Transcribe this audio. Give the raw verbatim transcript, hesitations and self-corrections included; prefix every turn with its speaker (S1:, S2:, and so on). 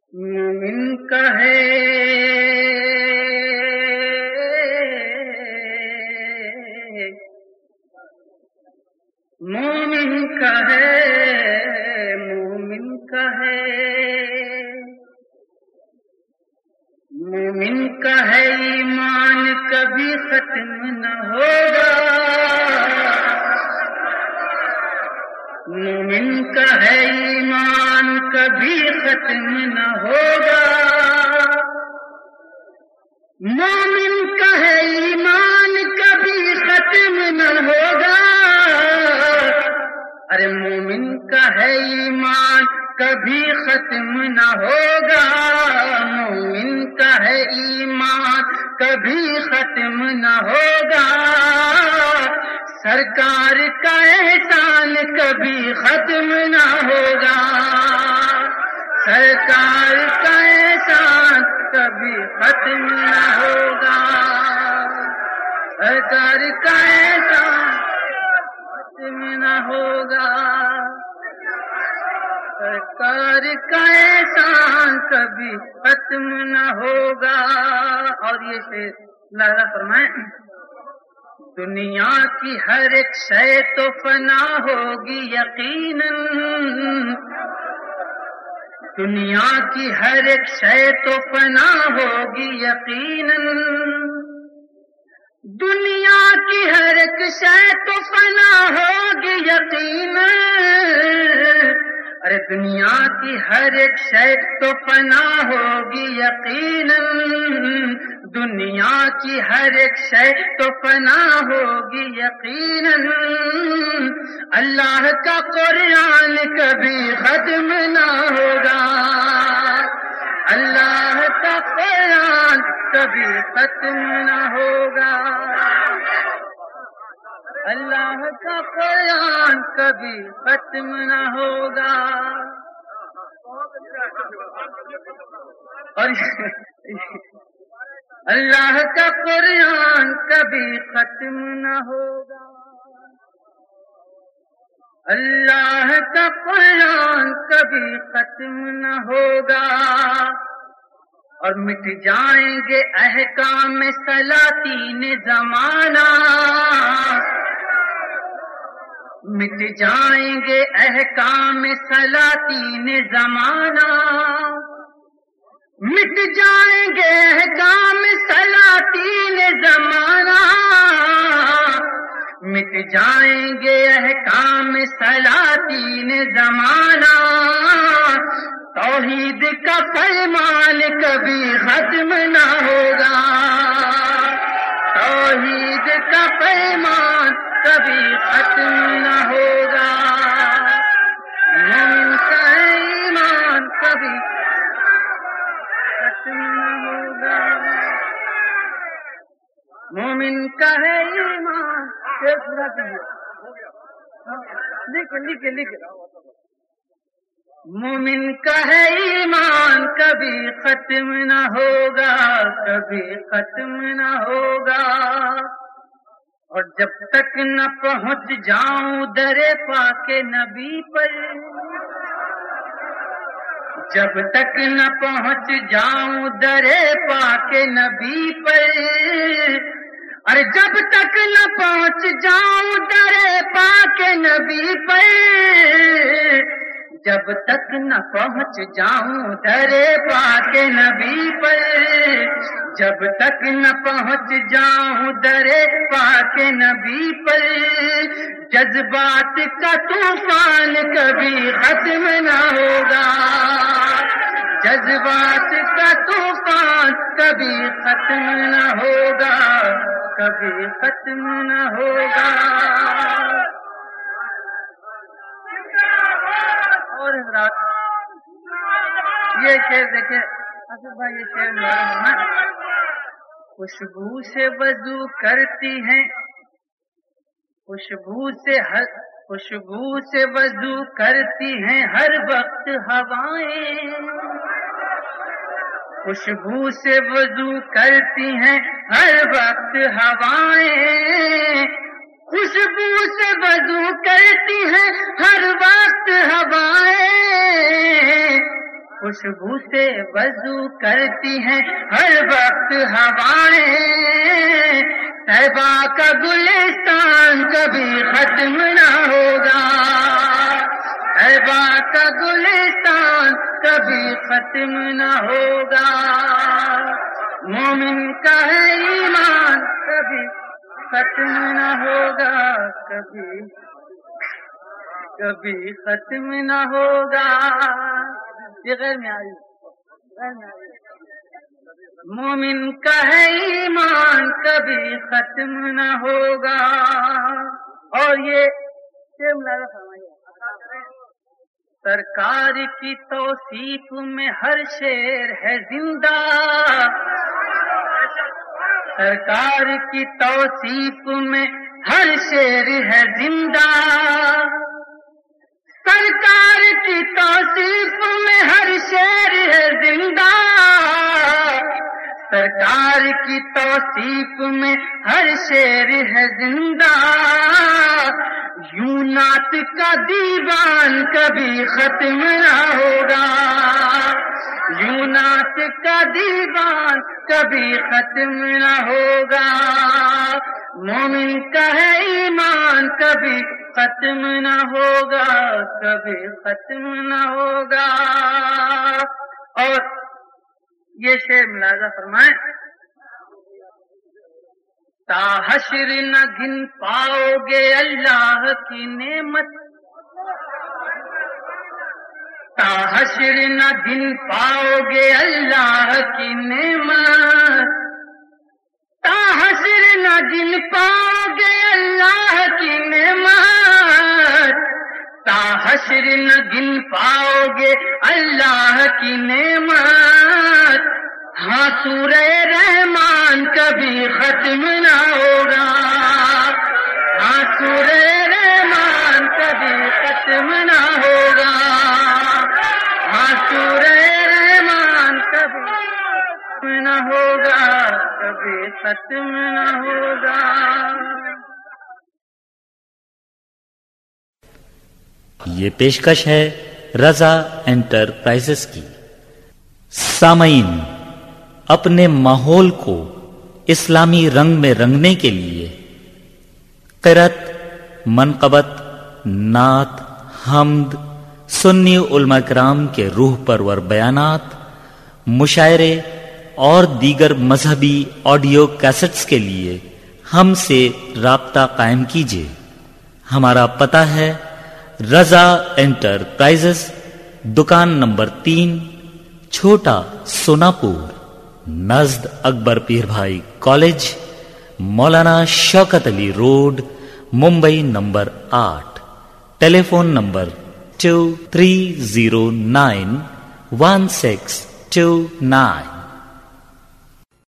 S1: مومن کا ہے مومن کا ہے مومن کا ہے مومن کا ہے ایمان کبھی ختم نہ ہوگا مومن کا ہے ایمان کبھی ختم نہ ہوگا مومن کا ہے ایمان کبھی ختم نہ ہوگا ارے مومن کا ہے ایمان کبھی ختم نہ ہوگا مومن کا ہے ایمان کبھی ختم نہ ہوگا سرکار کا احسان کبھی ختم نہ ہوگا سرکار کا احسان کبھی ختم نہ ہوگا سرکار کا احسان ختم نہ ہوگا سرکار کا احسان کبھی ختم نہ ہوگا. اور یہ شعر اللہ فرمائیں دنیا کی ہر ایک شے تو فنا ہوگی یقیناً دنیا کی ہر ایک شے تو فنا ہوگی یقیناً دنیا کی ہر ایک شے تو فنا ہوگی یقیناً ارے دنیا کی ہر ایک شے تو فنا ہوگی یقیناً دنیا کی ہر ایک شے تو فنا ہوگی یقیناً اللہ کا قرآن کبھی ختم نہ ہوگا اللہ کا قرآن کبھی ختم نہ ہوگا اللہ کا قرآن کبھی ختم نہ ہوگا. اور اللہ کا قرآن کبھی ختم نہ ہوگا اللہ کا قرآن کبھی ختم نہ ہوگا اور مٹ جائیں گے احکام سلاطین زمانہ مٹ جائیں گے احکام سلاطین زمانہ مٹ جائیں گے احکام سلاطین زمانہ مٹ جائیں گے احکام سلاطین زمانہ توحید کا فرمان کبھی ختم نہ ہوگا توحید کا فرمان کبھی ختم نہ ہوگا مومن کا ایمان کبھی ختم نہ ہوگا مومن کا ہے ایمان لکھ لکھ لکھ مومن کا ہے ایمان کبھی ختم نہ ہوگا کبھی ختم نہ ہوگا اور جب تک نہ پہنچ جاؤں در پاک نبی پر جب تک نہ پہنچ جاؤں در پاک نبی پر اور جب تک نہ پہنچ جاؤں در پاک نبی پر جب تک نہ پہنچ جاؤں در پاک نبی پر جب تک نہ پہنچ جاؤں در پاک نبی پر جذبات کا طوفان کبھی ختم نہ ہوگا جذبات کا طوفان کبھی ختم نہ ہوگا کبھی ختم نہ ہوگا. اور حضرات یہ شعر دیکھیں آصف بھائی یہ شعر خوشبو سے وضو کرتی ہیں خوشبو سے ہر خوشبو سے وضو کرتی ہیں ہر وقت ہوائیں خوشبو سے وضو کرتی ہیں ہر وقت ہوائیں خوشبو سے وضو کرتی ہیں ہر وقت ہوائیں خوشبو سے وضو کرتی ہیں ہر وقت ہوائیں، طیبہ کا گلستان کبھی ختم نہ ہوگا، طیبہ کا گلستان کبھی ختم نہ ہوگا، مومن کا ہے ایمان کبھی ختم نہ ہوگا، کبھی کبھی ختم نہ ہوگا۔ یہ غیر میں آئی غیر میں آئی مومن کا ہے ایمان کبھی ختم نہ ہوگا۔ اور یہ سرکار کی توصیف میں ہر شعر ہے زندہ، سرکار کی توصیف میں ہر شعر ہے زندہ، سرکار کی توصیف میں ہر شعر ہے زندہ، سرکار کی توصیف میں ہر شعر ہے زندہ، یوں نعت کا دیوان کبھی ختم نہ ہوگا، یوں نعت کا دیوان کبھی ختم نہ ہوگا، مومن کا ہے ایمان کبھی ختم نہ ہوگا، کبھی ختم نہ ہوگا۔ اور یہ شعر ملاحظہ فرمائیں، تا حشر نہ گن پاؤ گے اللہ کی نعمت، تا حشر نہ گن پاؤ گے اللہ کی نعمت، تا حشر نہ گن پاؤ گے اللہ کی نعمت، تا حشر نہ گن پاؤ گے اللہ کی نعمت، ہاں سورہ رحمان کبھی ختم نہ ہوگا، ہاں سورہ رحمان کبھی ختم نہ ہوگا، ہاں سورہ رحمان کبھی ختم نہ ہوگا، کبھی ختم نہ ہوگا۔
S2: یہ پیشکش ہے رضا انٹرپرائزز کی۔ سامعین، اپنے ماحول کو اسلامی رنگ میں رنگنے کے لیے قرأت، منقبت، نعت، حمد، سنی علماء کرام کے روح پرور بیانات، مشاعرے اور دیگر مذہبی آڈیو کیسٹس کے لیے ہم سے رابطہ قائم کیجیے۔ ہمارا پتہ ہے رضا انٹرپرائزز، دکان نمبر تین، چھوٹا سوناپور، نزد اکبر پیر Bhai college, Maulana Shaukat Ali road, Mumbai number آٹھ۔ Telephone number two three zero nine one six two nine.